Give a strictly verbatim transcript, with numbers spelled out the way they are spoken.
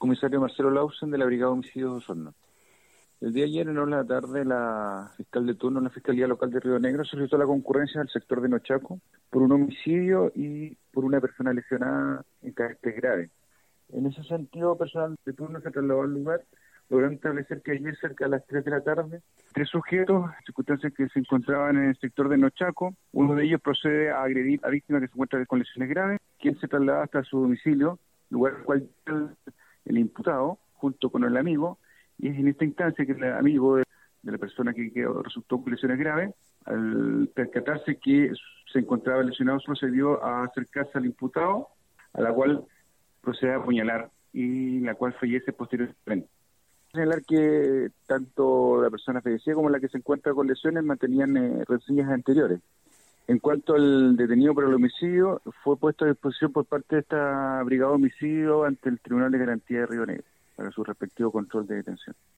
Comisario Marcelo Lausen de la Brigada de Homicidios de Osorno. El día de ayer, en horas de la tarde, la fiscal de turno en la Fiscalía Local de Río Negro solicitó la concurrencia al sector de Nochaco por un homicidio y por una persona lesionada en carácter grave. En ese sentido, personal de turno se trasladó al lugar, logrando establecer que ayer, cerca de las tres de la tarde, tres sujetos, circunstancias que se encontraban en el sector de Nochaco, uno de ellos procede a agredir a víctima que se encuentra con lesiones graves, quien se traslada hasta su domicilio, lugar al cual el, el imputado, junto con el amigo, y es en esta instancia que el amigo de, de la persona que quedó, resultó con lesiones graves, al percatarse que se encontraba lesionado, procedió a acercarse al imputado, a la cual procede a apuñalar y la cual fallece posteriormente. Señalar que tanto la persona fallecida como la que se encuentra con lesiones mantenían eh, reseñas anteriores. En cuanto al detenido por el homicidio, fue puesto a disposición por parte de esta brigada de homicidio ante el Tribunal de Garantía de Río Negro para su respectivo control de detención.